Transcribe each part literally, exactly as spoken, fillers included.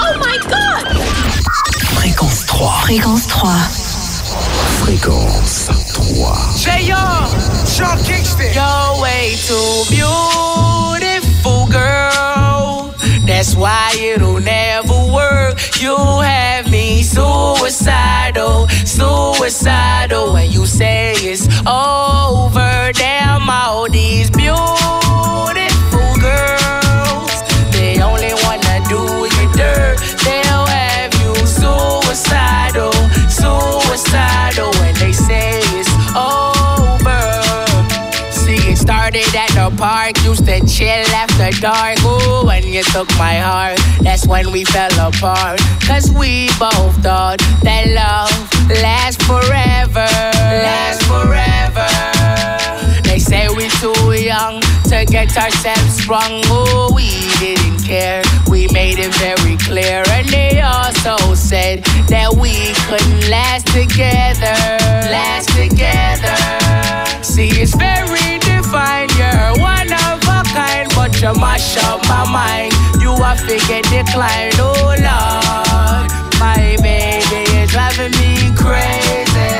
Oh my God! Fréquence trois. Fréquence trois. Fréquence trois. J R, Sean Kingston. You're way too beautiful, girl. That's why it'll never work. You have me suicidal, suicidal. When you say it's over, damn all these beautiful girls, they only wanna do you dirt. They'll have you suicidal, suicidal. When they say it's over. See, it started at the park, used to chill after dark. Ooh, when you took my heart, that's when we fell apart. Cause we both thought that love lasts forever, lasts forever. They say we're too young to get ourselves sprung. Ooh, we didn't care, we made it very clear. And they also said that we couldn't last together, last together. See, it's very defined, you're one of a kind, but you mash up my mind. You a figure decline, oh Lord. My baby is driving me crazy.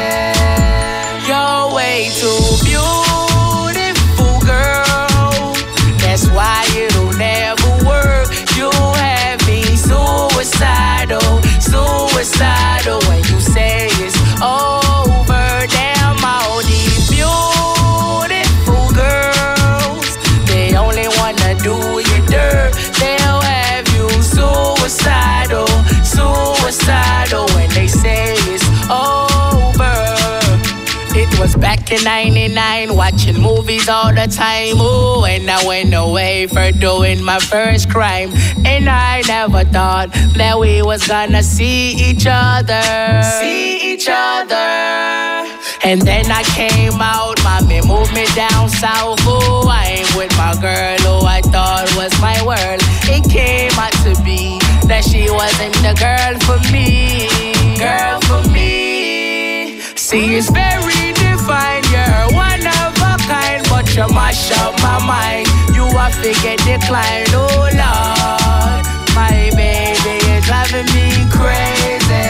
You're way too beautiful, girl. That's why it'll never work. You have me suicidal, suicidal. When you say it's over, damn all these beautiful girls, they only wanna do you dirt. They'll have you suicidal, suicidal. When they say it's over. It was back in ninety-nine, watching movies all the time. Ooh, and I went away for doing my first crime. And I never thought that we was gonna see each other, see each other. And then I came out, mommy moved me down south. Ooh, I ain't with my girl who I thought was my world. It came out to be that she wasn't the girl for me, girl for me. See, it's very defined, you're one of a kind, but you mash up my mind. You a figure decline, oh Lord. My baby is driving me crazy.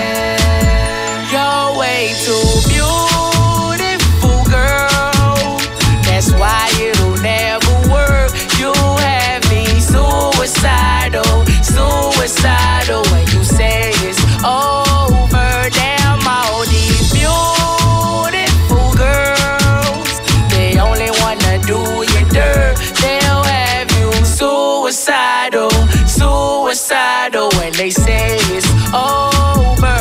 You're way too beautiful, girl. That's why it'll never work. You have me suicidal, suicidal. When you say it's over, damn all these beautiful girls, they only wanna do you dirt. They'll have you suicidal, suicidal. When they say it's over.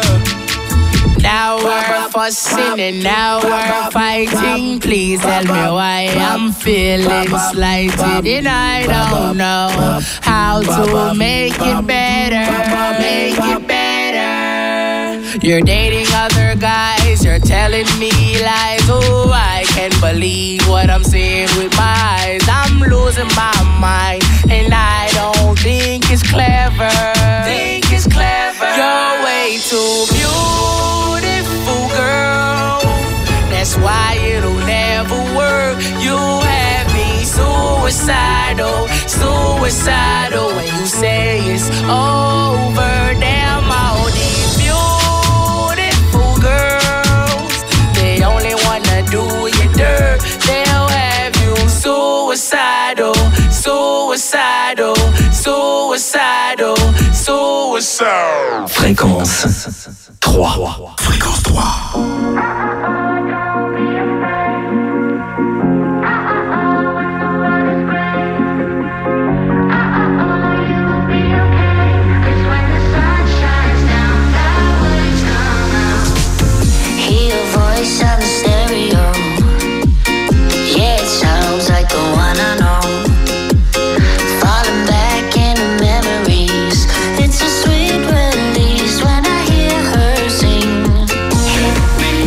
Now we're fussing and now we're fighting. Please tell me why I'm feeling slighted. And I don't know how to make it better, make it better. You're dating other guys, you're telling me lies. Oh, I can't believe what I'm seeing with my eyes. I'm losing my mind and I don't think it's clever, think it's clever. You're way too beautiful, girl. That's why it'll never work. You have me suicidal, suicidal. When you say it's over, damn all these beautiful girls, they only wanna do you dirt. They'll have you suicidal, suicidal, suicidal, suicidal. Fréquence trois. Fréquence trois. On the stereo, yeah, it sounds like the one I know. Falling back into memories, it's a sweet release when I hear her sing. Hit me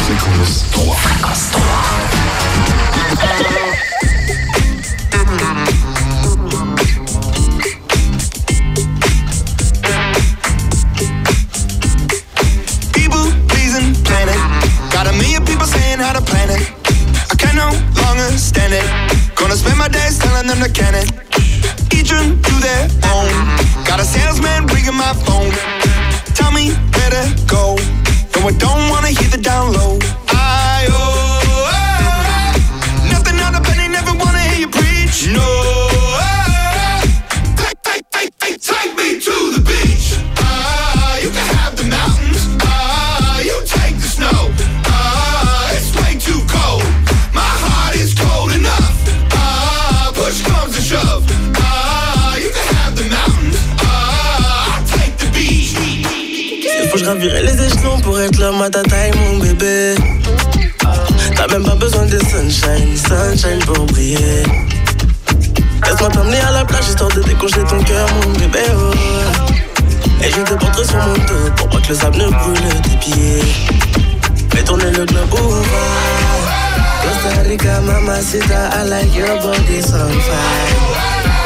Fréquence trois. Fréquence trois. People pleasing planet. Got a million people saying how to plan it. I can no longer stand it. Gonna spend my days telling them to can it. Each one do their own. Got a salesman ringing my phone. Tell me where to go. No, I don't wanna hear the down low. I oh, oh, nothing out of bed, they never wanna hear you preach. No, oh, take, take, take, take, take me to the beach. Ah, you can have the mountains. Ah, you take the snow. Ah, it's way too cold. My heart is cold enough. Ah, push comes to shove. Ah, you can have the mountains. Ah, I'll take the beach. Il faut que je gravirais les échelons pour être l'homme à ta taille, mon bébé. T'as même pas besoin de sunshine, sunshine pour briller. Laisse-moi t'emmener à la plage histoire de décongeler ton cœur, mon bébé. Oh. Et je te porterai sur mon dos pour pas que le sable ne brûle tes pieds. Fais tourner le globe où on va. Costa Rica, mamacita, I like your body's on fire.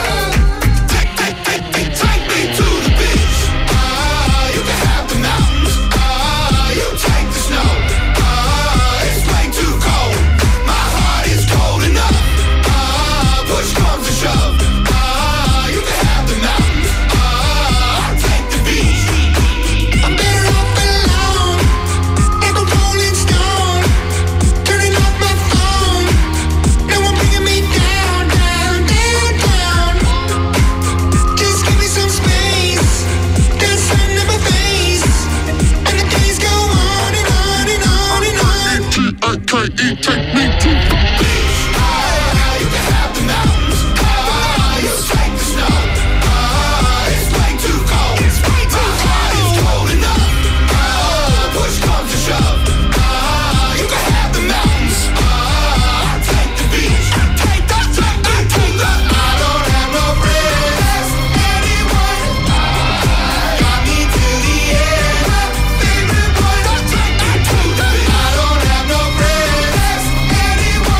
Take me to the beach. Ah, you can have the mountains. Ah, you take the snow. Ah, it's way too cold. It's way too cold. My heart is cold enough. Ah, push comes to shove. Ah, you can have the mountains. Ah, I'll take the beach. Take that, take that, take that. I don't have no friends. Anyone got me to the end. Favorite boy, don't take that to the beach. I don't have no friends. Anyone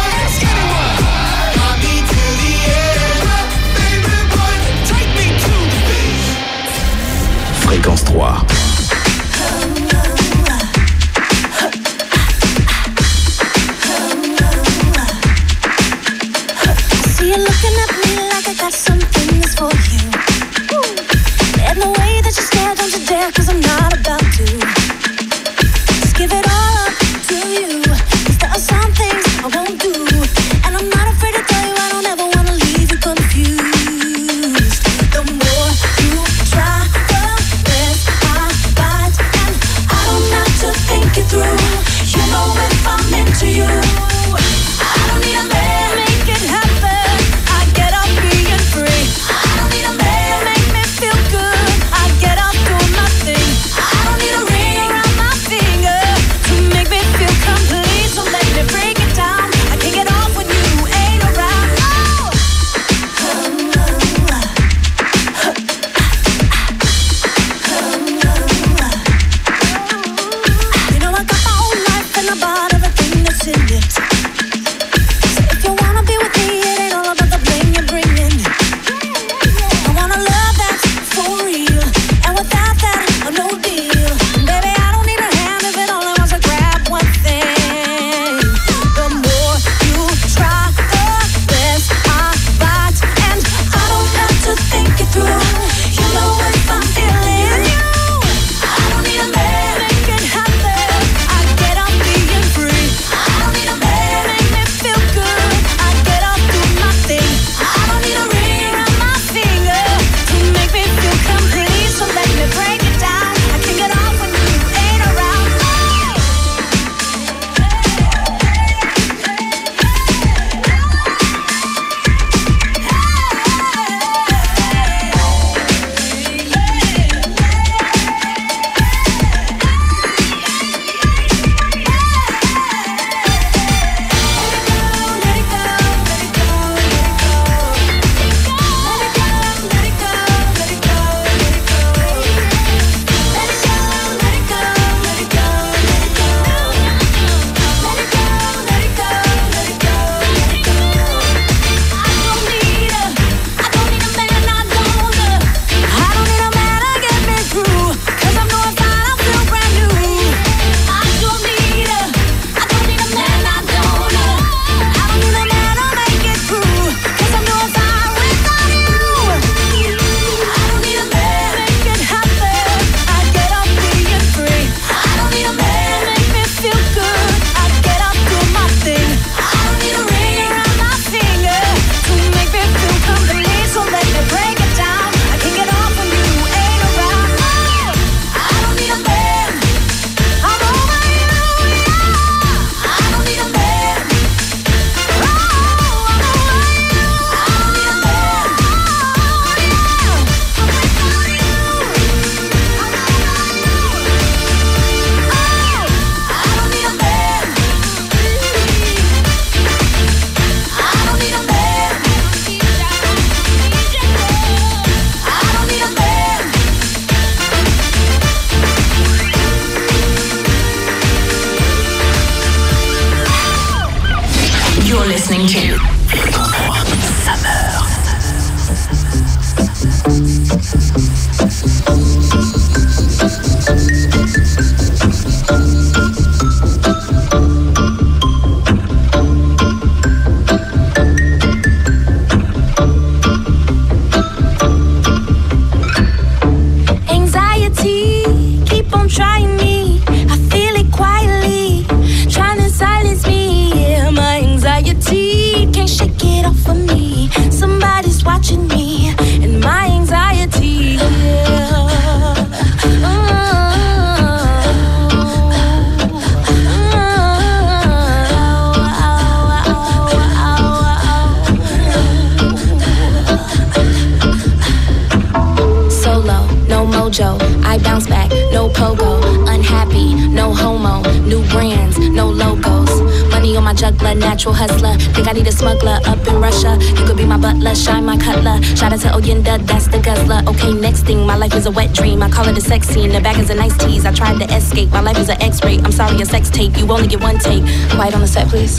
go-go. Unhappy, no homo. New brands, no logos. Money on my juggler, natural hustler. Think I need a smuggler up in Russia. You could be my butler, shine my cutler. Shout out to Oyenda, that's the guzzler. Okay, next thing, my life is a wet dream. I call it a sex scene, the bag is a nice tease. I tried to escape, my life is an X-ray. I'm sorry, a sex tape, you only get one take. Quiet on the set, please.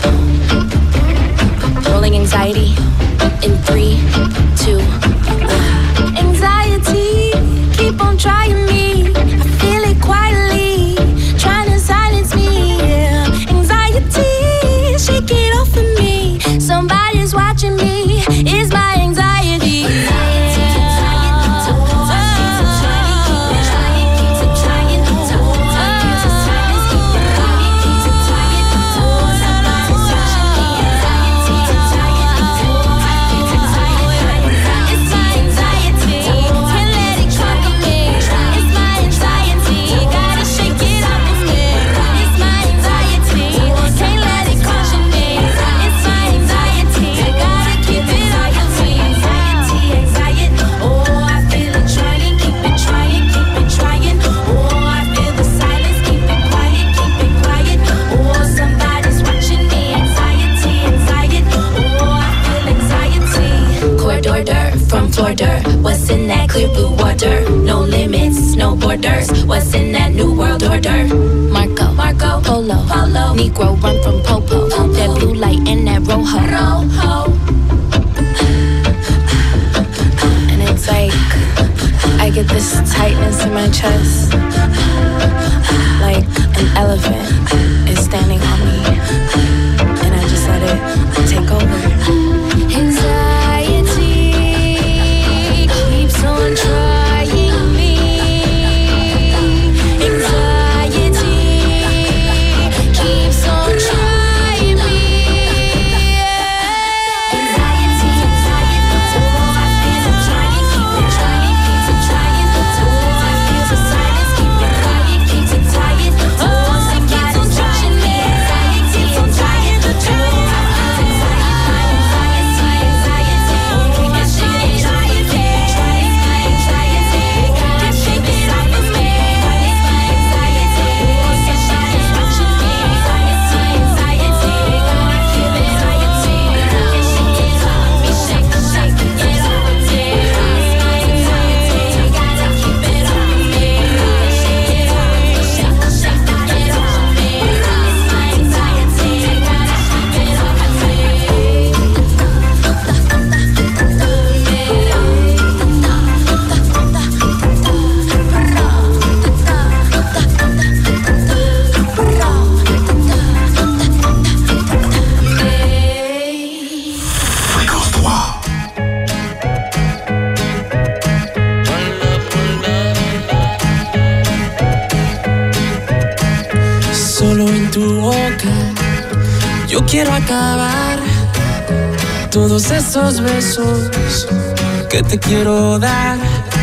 Rolling anxiety in three, two, one. Anxiety, keep on trying me. I feel it quietly, trying to silence me. Yeah. Anxiety, shake it off of me. Somebody's watching me. It's my anxiety. What's in that clear blue water? No limits, no borders. What's in that new world order? Marco, Marco, Polo, Polo. Negro run from Popo. Popo. That blue light and that rojo. Rojo. And it's like I get this tightness in my chest, like an elephant is standing on me, and I just let it take over. On trying me, anxiety keeps on trying me. Anxiety, anxiety, oh I feel it trying, keep it trying, keeps it trying. Oh I feel the silence, keep it quiet, keeps it tired. Oh somebody's watching me. Anxiety, anxiety, the truth. Anxiety, anxiety, oh I shake it off. Yo quiero acabar todos esos besos que te quiero dar.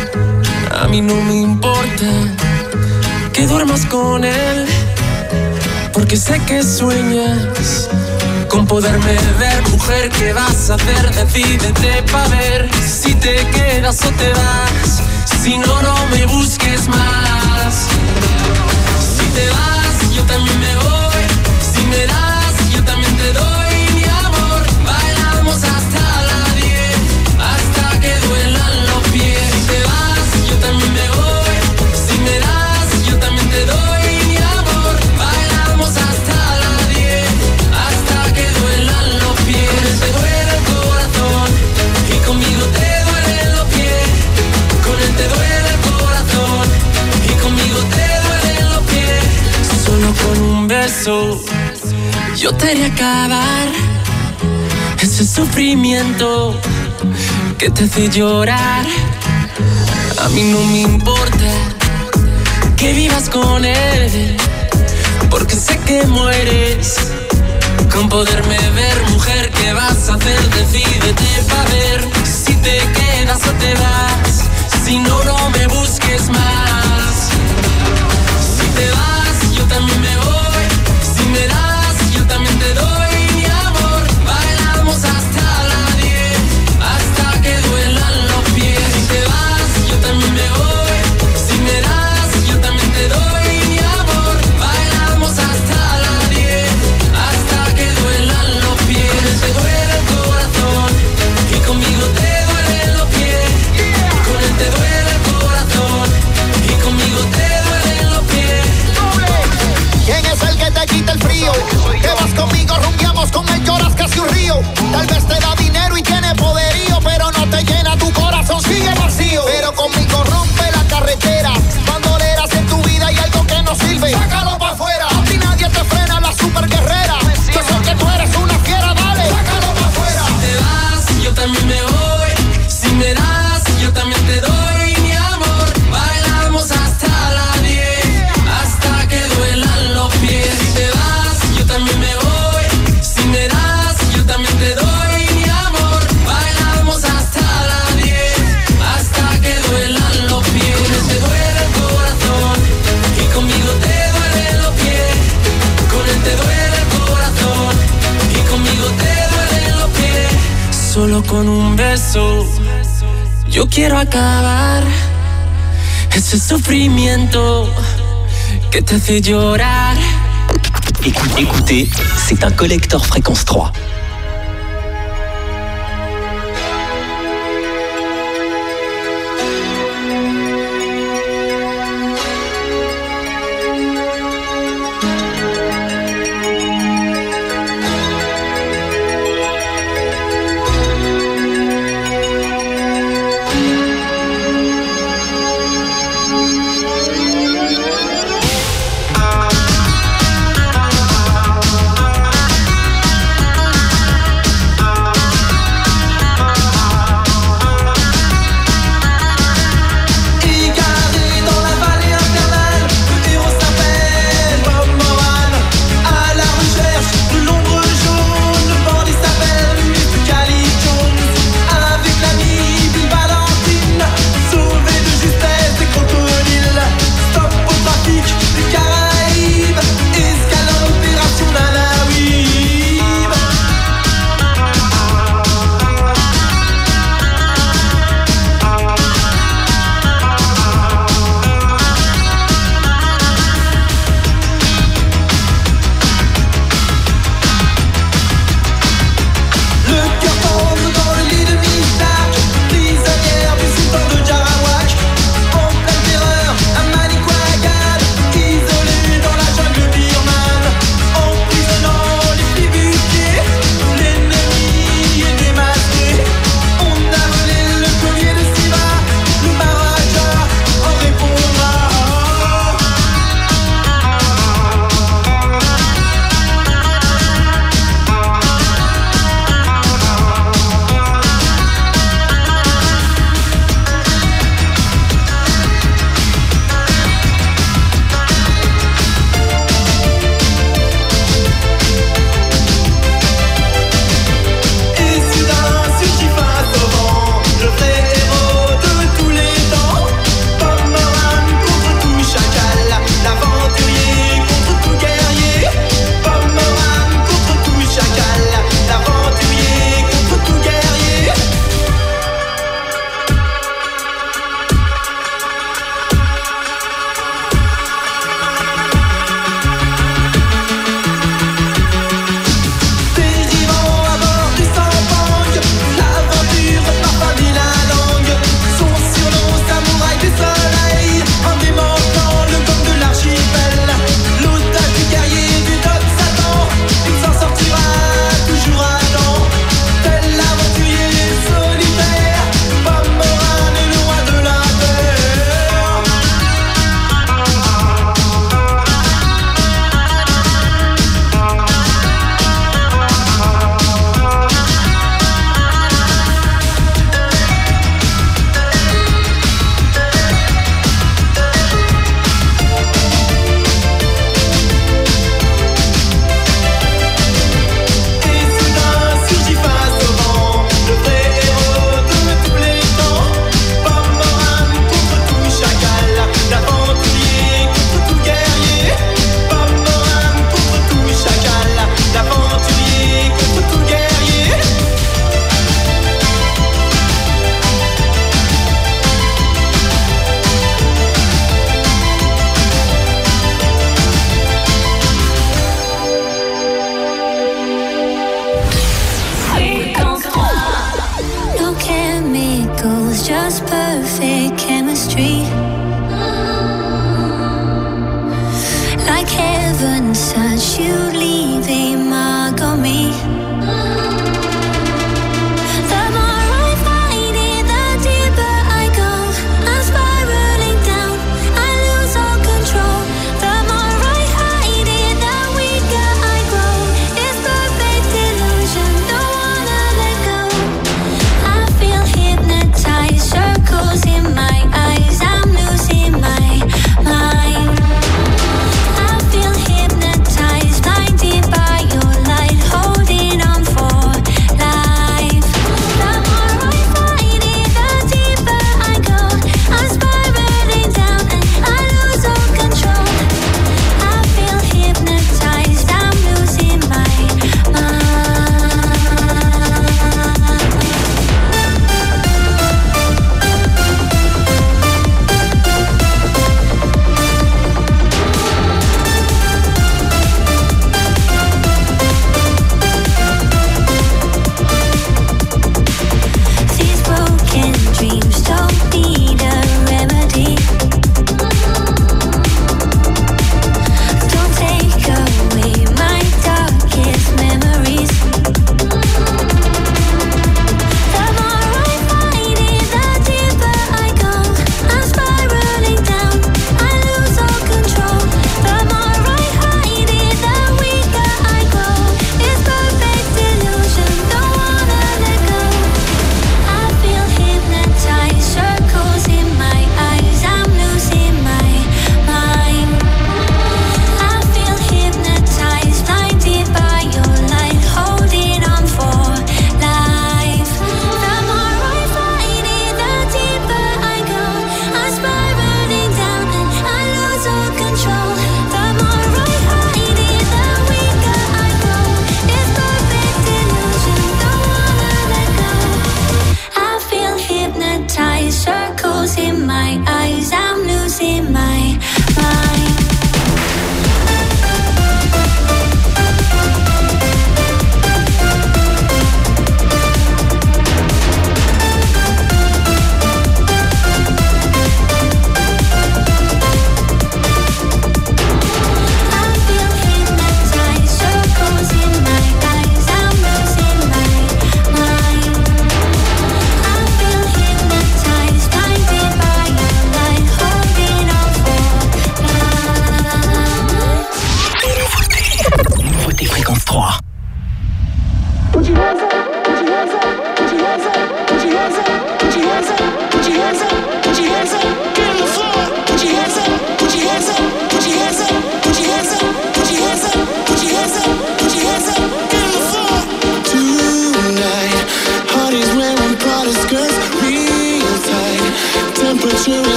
A mí no me importa que duermas con él, porque sé que sueñas con poderme ver. Mujer, ¿qué vas a hacer? Decídete pa' ver si te quedas o te vas. Si no, no me busques más. Si te vas, yo también me voy. Si me das, yo también te doy mi amor. Bailamos hasta las diez, hasta que duelan los pies. Si te vas, yo también me voy. Si me das, yo también te doy mi amor. Bailamos hasta las diez, hasta que duelan los pies. Con él te duele el corazón y conmigo te duelen los pies. Con él te duele el corazón y conmigo te duelen los pies. Solo con un beso yo te haré acabar ese sufrimiento que te hace llorar. A mí no me importa que vivas con él, porque sé que mueres con poderme ver. Mujer, ¿qué vas a hacer? Decídete pa' ver si te quedas o te vas. Si no, no me busques más. Si te vas, yo también me voy. Si me das, yo también te doy mi amor. Bailamos hasta las diez, hasta que duelan los pies. Si te vas, yo también me voy. Si me das, yo también te Tal vez te da dinero y tiene poderío, pero no te llena, tu corazón sigue vacío. Pero conmigo rompe la carretera, bandoleras en tu vida y algo que no sirve, sácalo pa' afuera. A ti nadie te frena, la super guerrera. Yo sé que tú eres una fiera, dale, sácalo pa' afuera. Si te vas, yo también me voy. Si me das, yo también te doy, mi amor. Bailamos hasta las diez, hasta que duelan los pies. Si te vas, yo también me voy. Si me das, yo también te doy, mi amor. Bailamos hasta las diez, hasta que duelan los pies. Con él te duele el corazón y conmigo te duelen los pies. Con él te duele el corazón y conmigo te duelen los pies. Solo con un beso yo quiero acabar ese sufrimiento que te hace llorar. Écoutez, écoutez, c'est un collector fréquence trois. heaven such you leave a mark on me.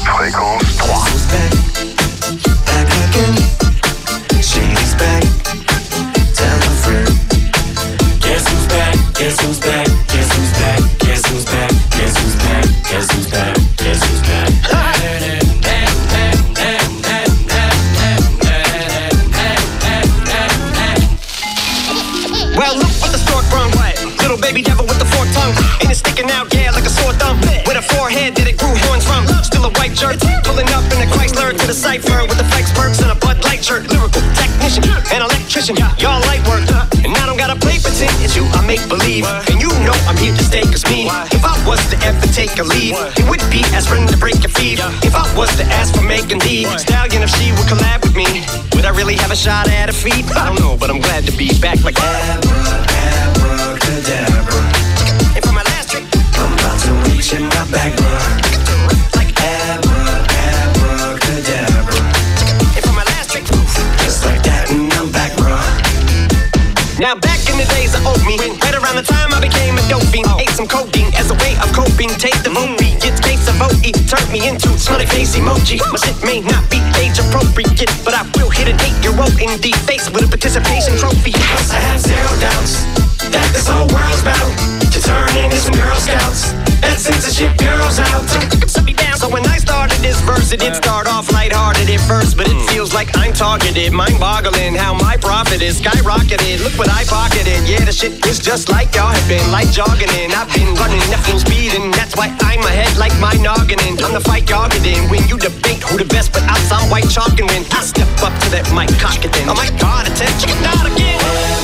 Fréquence trois. Back again. She's back. Tell a friend. Guess who's back? Guess who's back? Guess who's back? Guess who's back? Guess who's back? Guess who's back? Guess who's back? Well, look what the stork brung. Little baby devil with the forked tongue. Ain't it sticking out, yeah, like a sore thumb. With a forehead that it grew horns from. Still a white jerk. Pulling up in a Chrysler to the cipher with the flex perks and a Bud Light shirt. Lyrical technician, an electrician. Y'all light work. And I don't gotta play pretend. It's you, I make believe. And you know I'm here to stay, cause me, if I was to ever take a leave, it would be as friend to break your feet. If I was to ask for Megan D Stallion, if she would collab with me, would I really have a shot at her feet? I don't know, but I'm glad to be back like abracadabra. And for my last trick, I'm about to reach in my back, bruh. Like abra, abracadabra. And for my last trick, just like that, and I'm back, bruh. Now back in the days of old me, right around the time I became a dope fiend, ate some codeine as a way of coping. Take the movie, get case of O E, turned me into smiley face emoji. My shit may not be age appropriate, but I will hit an eight-year-old in the face with a participation trophy. Cause I have zero doubts that this whole world's bound to turn into some Girl Scouts. That censorship bureau's out. So when I started this verse, it did start off lighthearted at first, but it feels like I'm targeted. Mind-boggling how my profit is skyrocketed. Look what I pocketed. Yeah, the shit is just like y'all have been, like jogging in. I've been running, nothing speeding. That's why I'm ahead like my noggin in. I'm the fight y'all get in. When you debate who the best, but I'm some white chalk and win. I step up to that mic, cock it then. Oh my God, attention, not again.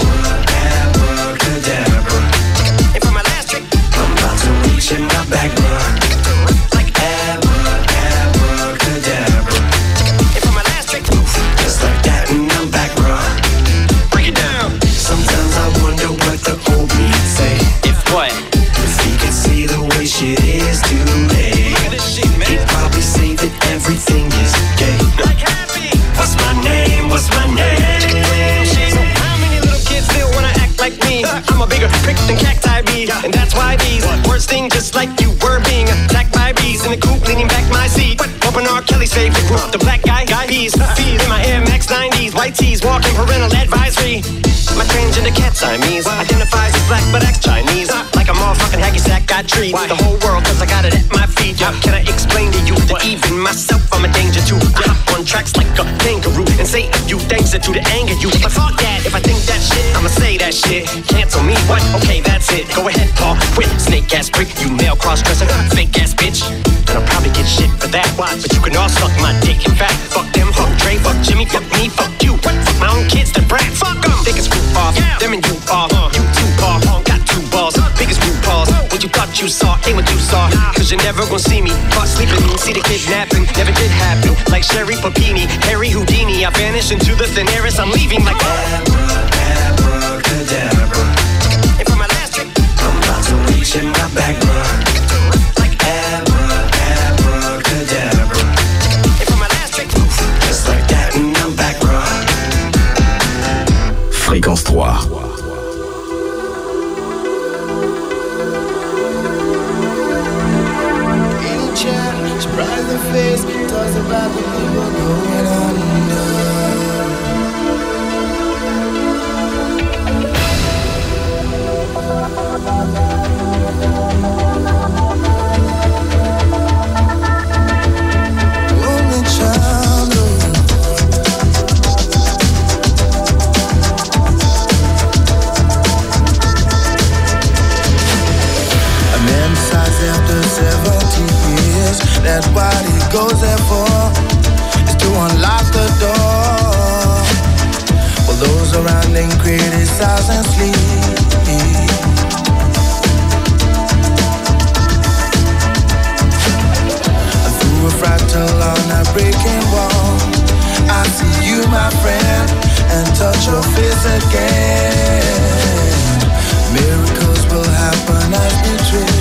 Abracadabra. And for my last trick, I'm about to reach in my back, bruh. Like abra, abracadabra. And for my last trick, just like that, and I'm back, bruh. Break it down. Sometimes I wonder what the old me'd say. If what? If he could see the way shit is today. Look at this shit, man. He'd probably say that everything is gay. Like happy. What's my name? What's my name? So how many little kids still wanna act like me? I'm a bigger prick than cacti bees, and that's why these words sting just like you were being attacked by bees in the coop, leaning back my seat. Open R. Kelly's favorite group, the black guy, guy bees. Feed in my Air Max nineties, white tees, walking parental advisory. My transgender cat Siamese identifies as black but acts Chinese. Like a motherfucking hacky sack, got treat the whole world cause I got it at my feet. Can I explain to you that even myself I'm a danger to? I hop on tracks like a kangaroo and say a few things that do to anger you. But fuck that, if I think that shit, I'ma say that shit. Cancel me, what? Okay, that's it. Go ahead, Paul, quit. Snake ass prick, you male cross-dresser, fake ass bitch. And I'll probably get shit for that. But you can all suck my dick. In fact, fuck them, fuck Dre, fuck Jimmy, fuck me, fuck you. Fuck my own kids, the brats. Fuck them. They can screw off. Yeah. Them and you are. Uh, you two bar. Uh, got two balls. Biggest blue paws. What you thought you saw ain't what you saw. Cause you're never gonna see me caught sleeping. See the kidnapping. Never did happen. Like Sherry Papini, Harry Houdini. I vanish into the thin air as I'm leaving like abra, abracadabra. And for my last trick, I'm about to reach in my back, bruh. Like abra, abracadabra. And for my last trick, just like that, and I'm back, bruh. Fréquence trois. Surprise the face, talks about the people going under. Only child. A man decides after seventy years that what he goes there for is to unlock the door. While those around him criticize and sleep. Through a fractal on a breaking wall, I see you, my friend, and touch your face again. Miracles will happen as we dream.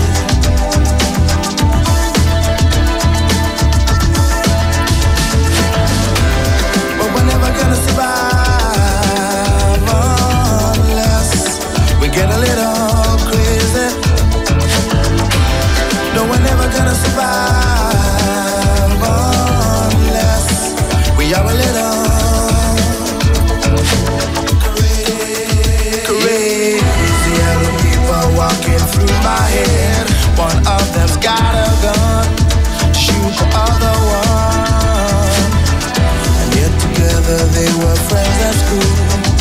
Gonna survive unless my head. One of them's got a gun, shoot the other one. And yet together they were friends at school.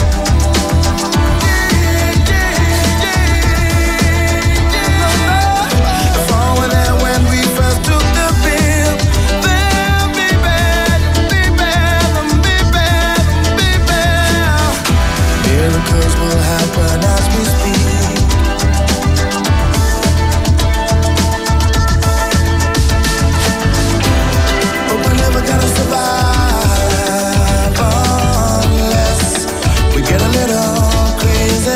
Miracles will happen as we speak. But we're never gonna survive unless we get a little crazy.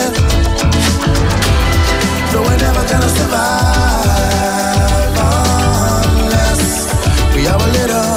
No, we're never gonna survive unless we are a little.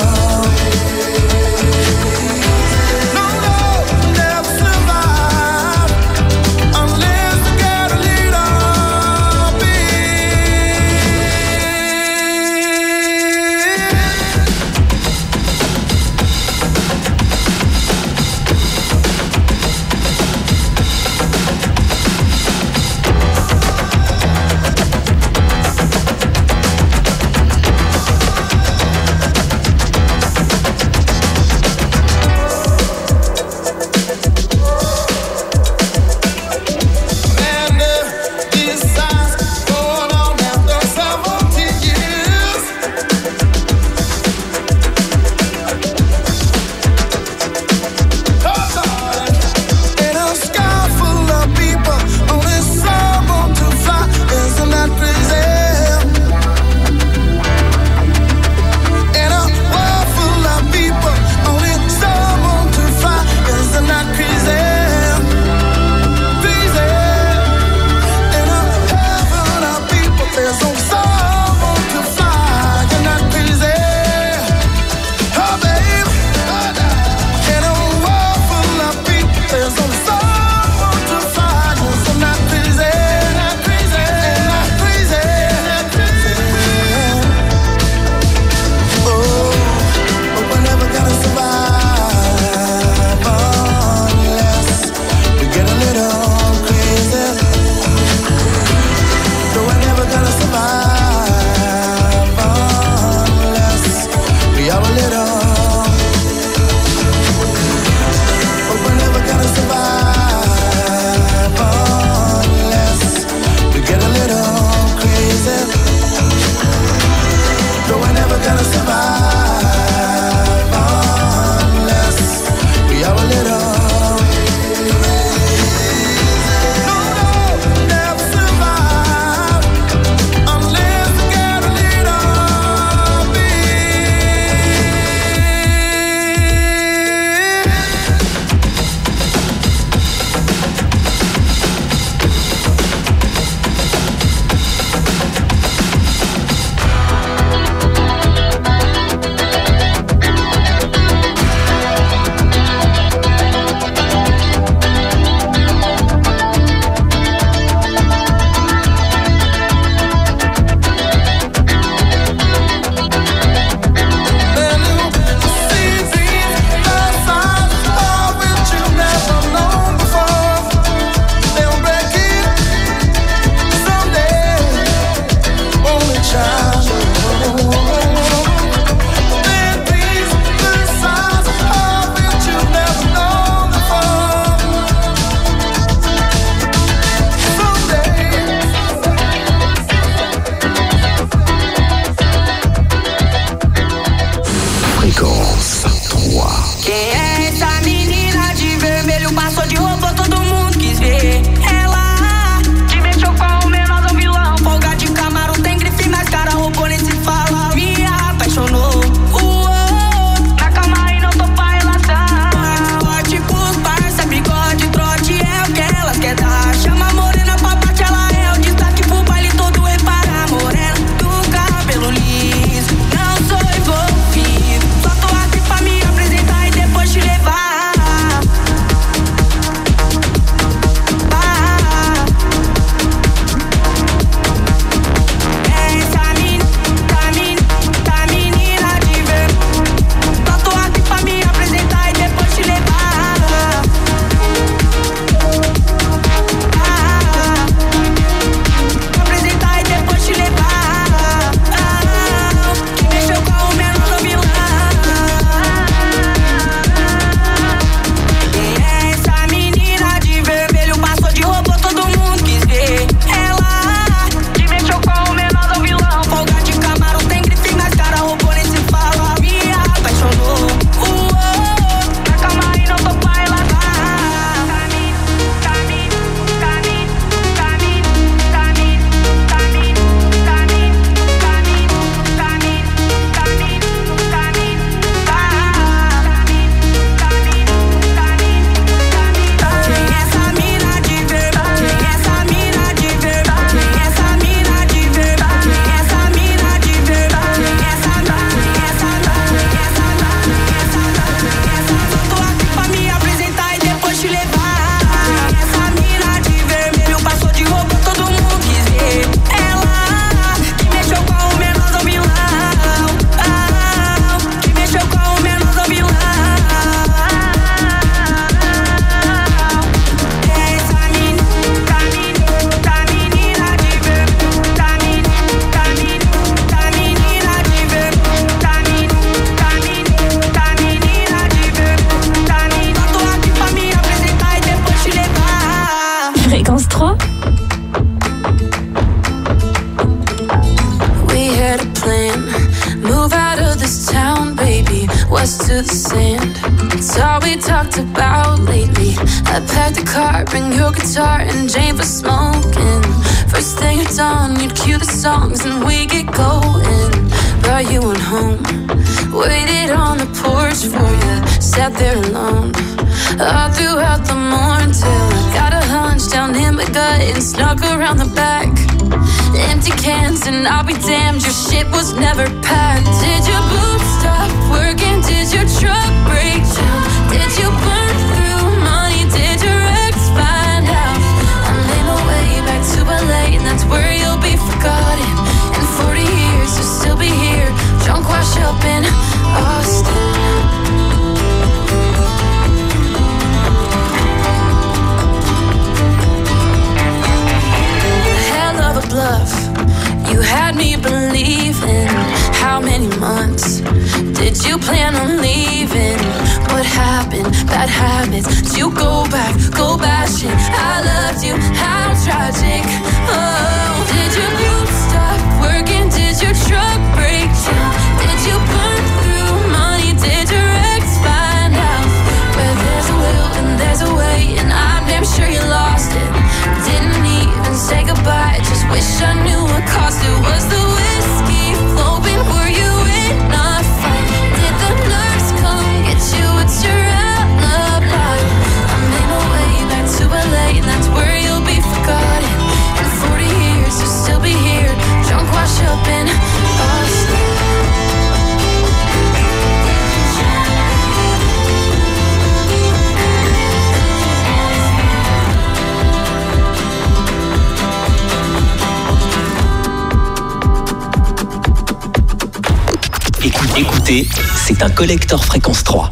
west to the sand. It's all we talked about lately. I packed the car, bring your guitar and Jane for smoking. First thing at dawn, you'd cue the songs and we get going. But you went home, waited on the porch for you, sat there alone all throughout the morning till I got a hunch down in my gut and snuck around the back. Empty cans and I'll be damned, your shit was never packed. Did your boots stop working? Did your truck break down? Did you burn through money? Did your ex find out? I made my way back to L A and that's where you'll be forgotten. In forty years you'll still be here, drunk wash up in Austin. Bluff. You had me believing. How many months did you plan on leaving? What happened? Bad habits. Did you go back? Go bashing. I loved you. How tragic. Oh, did your boots stop working? Did your truck break down? Did you burn through money? Did your ex find out? Where there's a will and there's a way, and I'm damn sure you lost it. Didn't even say goodbye, just wish I knew what cost it. Was the whiskey flowing? Were you in a fight? Did the nurse come get you? What's your alibi? I made my way back to L A and that's where you'll be forgotten. In forty years you'll still be here, drunk wash up in Austin. Écoutez, c'est un collector fréquence trois.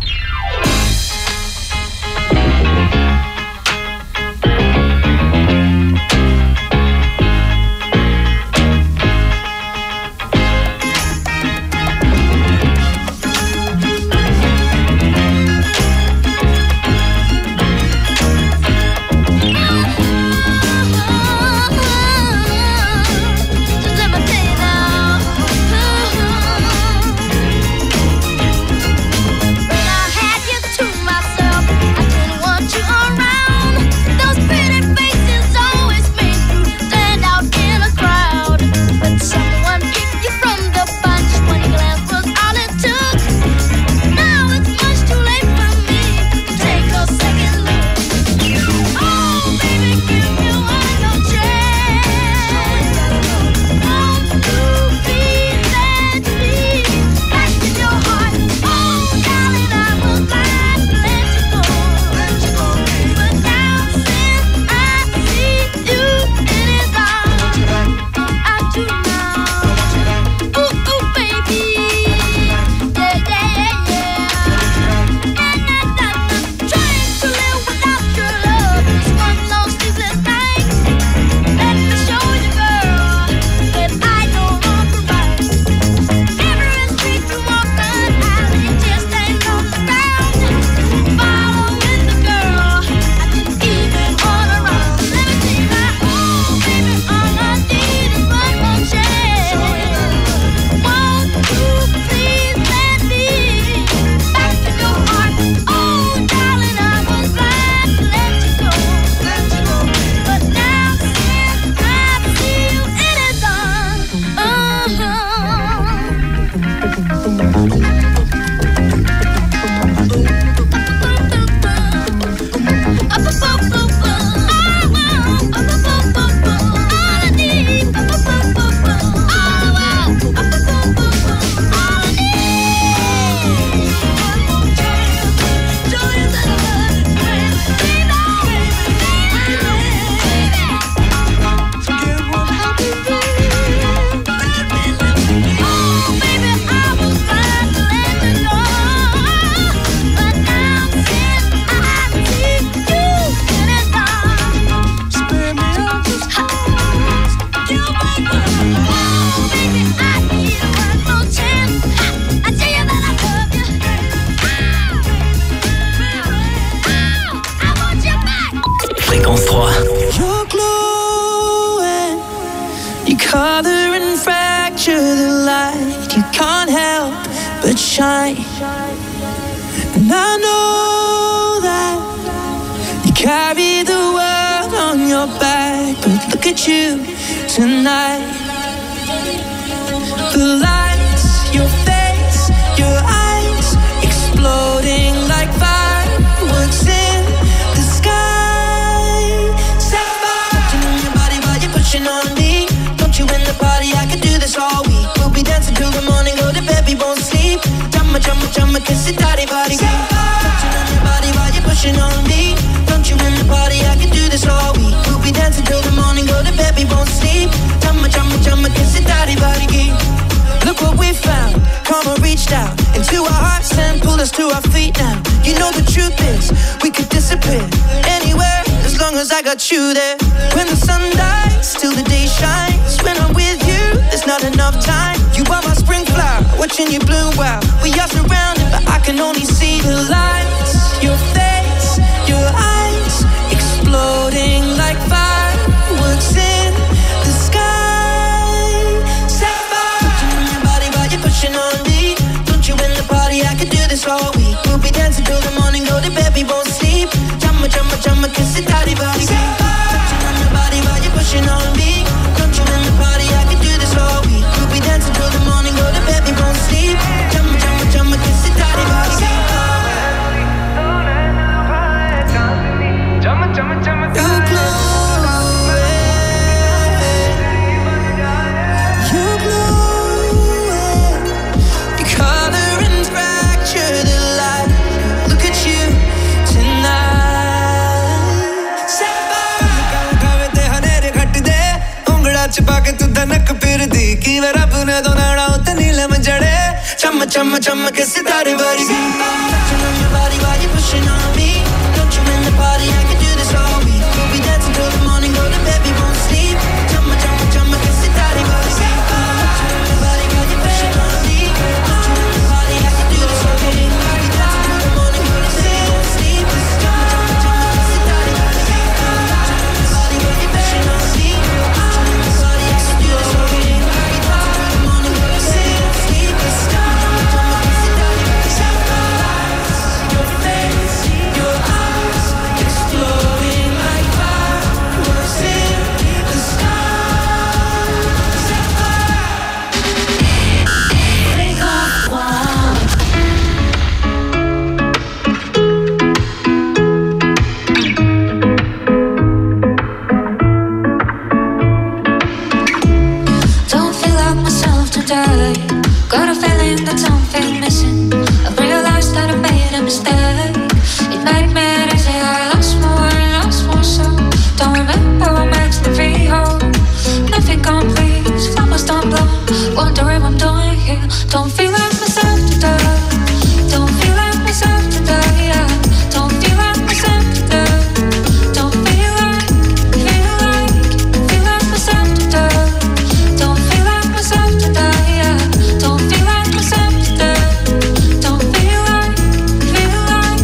color and fracture the light. You can't help but shine. And I know that you carry the world on your back, but look at you tonight. The lights, your face, your eyes, exploding like fireworks in the sky. Sapphire, touching on your body while you're pushing on me. Don't you in the party? I could do this all week. We'll be dancing till the morning, go to bed, we won't sleep. Chumma, chumma, chumma, kiss it, daddy, body. Touching on your body while you're pushing on me. Don't you in the party? I could do this all week. We'll be dancing till the morning, go to bed, we won't sleep. Chumma, chumma, chumma, kiss it, daddy, body. Look what we found. Karma reached out into our hearts and pulled us to our feet now. You know the truth is, we could disappear anywhere as long as I got you there. When the sun dies, till the day shines. When I'm with you, there's not enough time. You are my spring flower, watching you bloom wild. We are surrounded, but I can only see the lights. Your face, your eyes, exploding like fireworks in the sky. Pushing on me, don't you in the party? I could do this all week. We'll be dancing till the morning, go to bed, we won't sleep. Chumma, chumma, chumma, kiss it, daddy, body. Touching on your body while you're pushing on me. Don't you in the party? I could do this all week. We'll be dancing till the morning, go to bed, we won't sleep. Chumma, chumma, chumma, kiss it, daddy, body. Chumma, chumma, chumma, you glow. You glow. छुपा के तू धनक फिर दी कि वे रब ने दोनाड़ा उते नीलम जड़े चम चम चम के सितारे बारी touching on your body while you're pushing on me. Don't you in the party? I could do this all week. We'll be dancing till the morning, go to bed, we won't sleep. Chum chum chum के सितारे बारी touching on your body while you're pushing on me. Don't you in the party? I could do this all week. We'll be dancing till the morning, go to bed, we won't sleep. Chum chum chum के सितारे बारी touching on your body while you're pushing on me. Got a feeling that something missing. I realized that I made a mistake. It made me dizzy. I lost more and lost more. So don't remember what makes me feel. Nothing complete. Flowers don't blow. Wondering what I'm doing here. Don't feel like myself today. Don't feel like myself today. Yeah. Don't feel like myself today. Don't feel like, feel like, feel like myself today. Don't feel like myself today. Yeah. Don't feel like myself today. Don't feel like, feel like.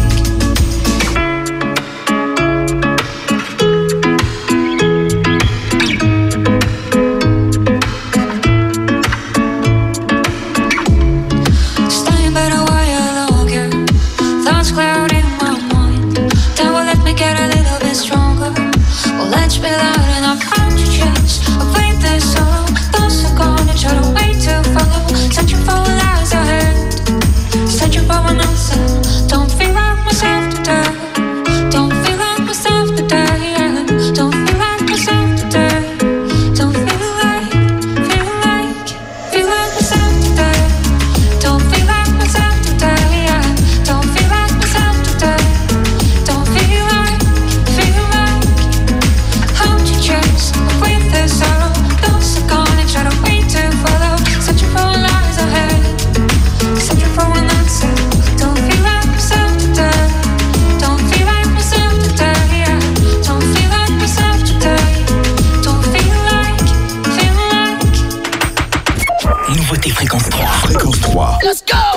Staying better while you're longer. Thoughts clouding my mind. That will let me get a little bit stronger. Well, let's be loud and I've found your chance. I played this solo. Those are gone and try to wait to follow. Searching for lies ahead. Searching for an answer. Don't feel like myself today. Don't feel like myself today. Yeah. Don't feel like myself today. Don't feel like, feel like, feel like myself today. Don't feel like myself today. Yeah. Don't feel like myself today. Don't feel like, feel like. Hold your chest with the sorrow. Those are gone and try to wait to follow. Searching for lies ahead. Searching for an answer. Don't feel like myself today. Don't feel like myself today. Yeah. Don't feel like myself today. Don't feel like, feel like. Nouveauté Fréquence trois. Fréquence trois. Let's go!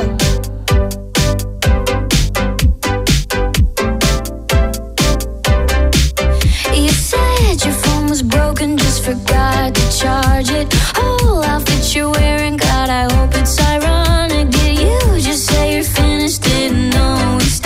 You said your phone was broken, just forgot to charge it. Whole outfit you're wearing, God, I hope it's ironic. Did you just say you're finished? Didn't know we started.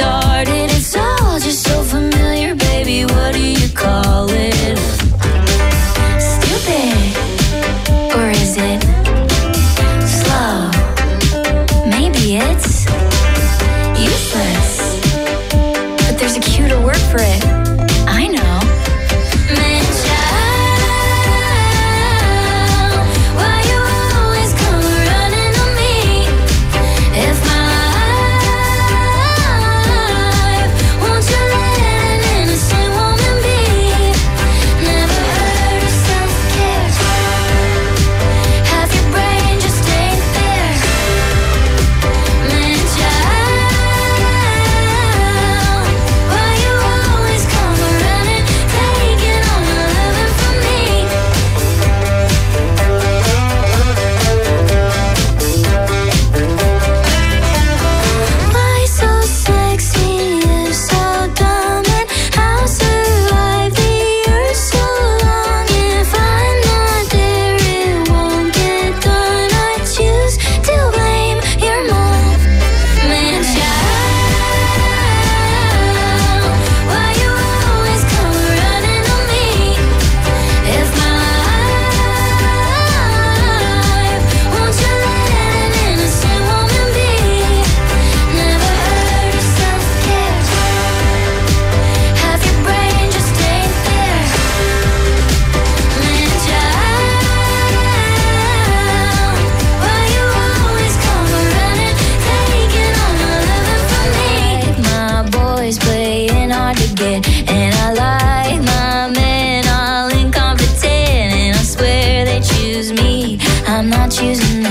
choosing